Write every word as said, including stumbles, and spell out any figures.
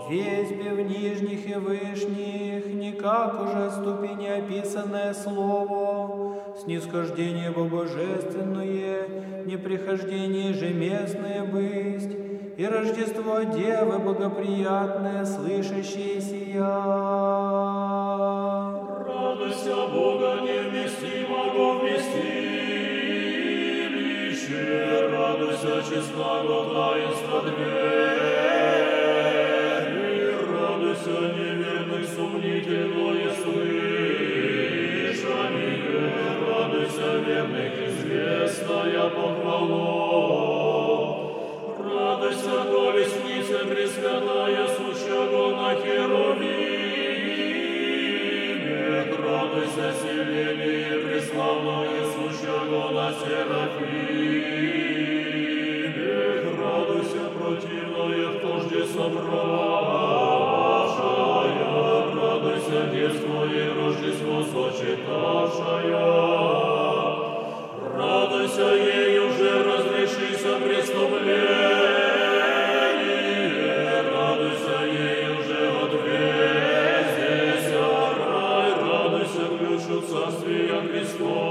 весьбе в нижних и вышних, никак уже ступени описанное слово, снисхождение богобожественное, неприхождение же местное бысть, и Рождество Девы богоприятное, слышащее сия. Радуйся Бога невместимого вместилище, радуйся честного таинства двери, радуйся неверных сомнительное слышание, радуйся верных известная похвала. Радуйся, колесница пресвятая, сущего на херувиме, радуйся, селение преславное, сущего на серафиме, радуйся, противная в тожде собравшая, радуйся, детство и Рождество сочетавшая, радуйся, ей уже разрешися преступление, радуйся, ей уже отвезися рай, радуйся, ключу царствия Христова.